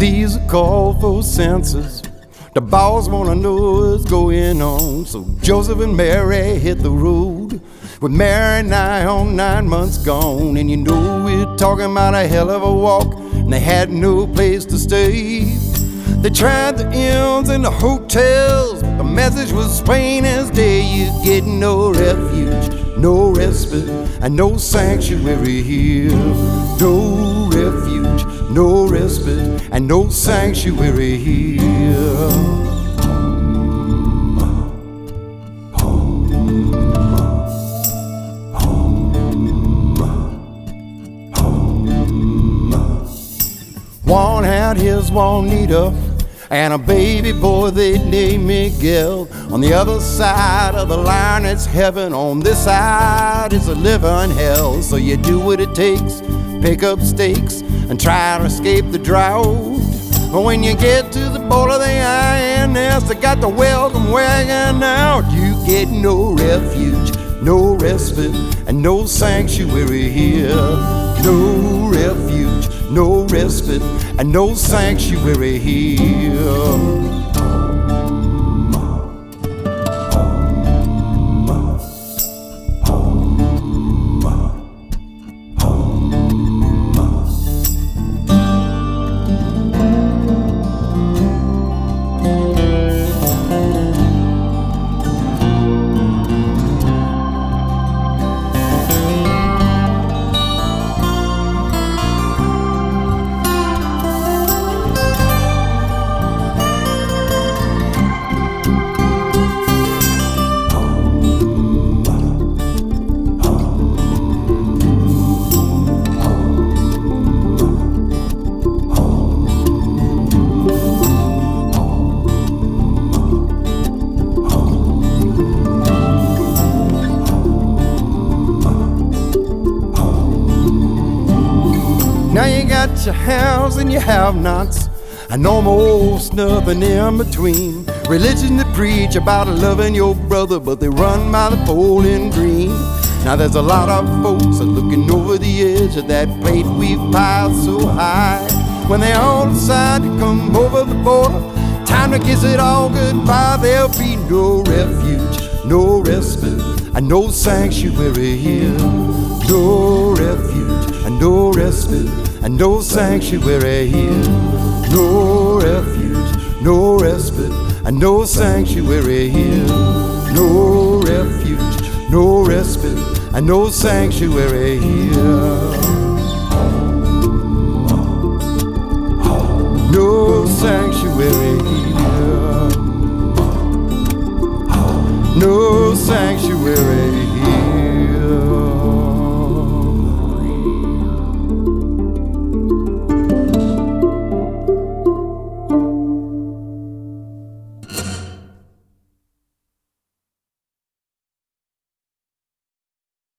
These are called for census. The boss wanna know what's going on. So Joseph and Mary hit the road, with Mary nigh on 9 months gone. And you know we're talking about a hell of a walk, and they had no place to stay. They tried the inns and the hotels, but the message was plain as day. You get no refuge, no respite, and no sanctuary here. No refuge, no respite, and no sanctuary here. One had his Juanita and a baby boy they named Miguel. On the other side of the line it's heaven, on this side it's a living hell. So you do what it takes, pick up stakes and try to escape the drought. But when you get to the border of the INS, they got the welcome wagon out. You get no refuge, no respite, and no sanctuary here. No refuge, no respite, and no sanctuary here. Now you got your haves and your have-nots, and almost nothing in between. Religion that preach about loving your brother, but they run by the Bowling Green. Now there's a lot of folks are looking over the edge of that plate we've piled so high. When they all decide to come over the border, time to kiss it all goodbye. There'll be no refuge, no respite, and no sanctuary here. No refuge and no respite, and no sanctuary here. No refuge, no respite, and no sanctuary here. No refuge, no respite, and no sanctuary here. No sanctuary here.